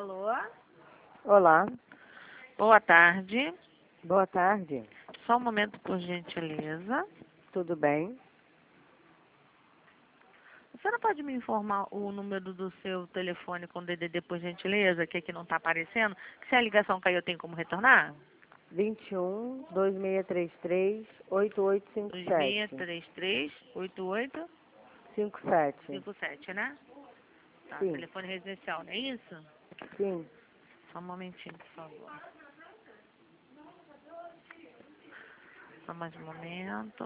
Alô? Olá, Boa tarde. boa tarde. Só um momento, por gentileza. Tudo bem? A senhora pode me informar o número do seu telefone com DDD, por gentileza, que aqui não está aparecendo? Que se a ligação caiu, eu tenho como retornar? 21 2633 8857. 57. 2633-8857, né? Tá, Sim, telefone residencial, não é isso? sim. Só um momentinho, por favor. Só mais um momento.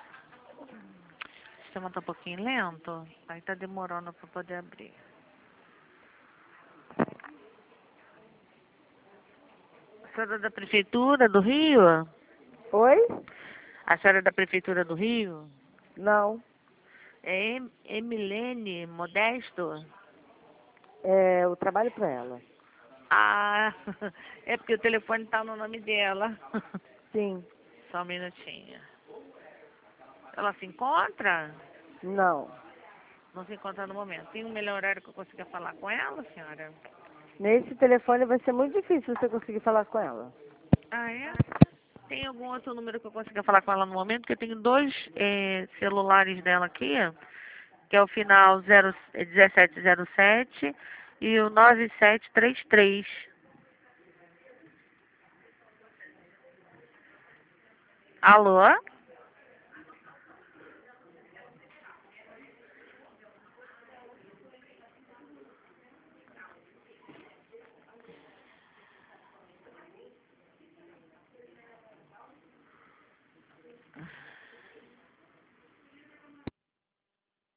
O sistema está um pouquinho lento, aí está demorando para poder abrir. A senhora é da Prefeitura do Rio? Oi? A senhora é da Prefeitura do Rio? Não. É Emilene Modesto? Eu trabalho para ela. Ah, é porque o telefone está no nome dela. Sim. Só um minutinho. Ela se encontra? Não. Não se encontra no momento. Tem um melhor horário que eu consiga falar com ela, senhora? Nesse telefone vai ser muito difícil você conseguir falar com ela. Ah, é? Tem algum outro número que eu consiga falar com ela no momento? Porque eu tenho dois celulares dela aqui, que é o final 1707 e o 9733. Alô?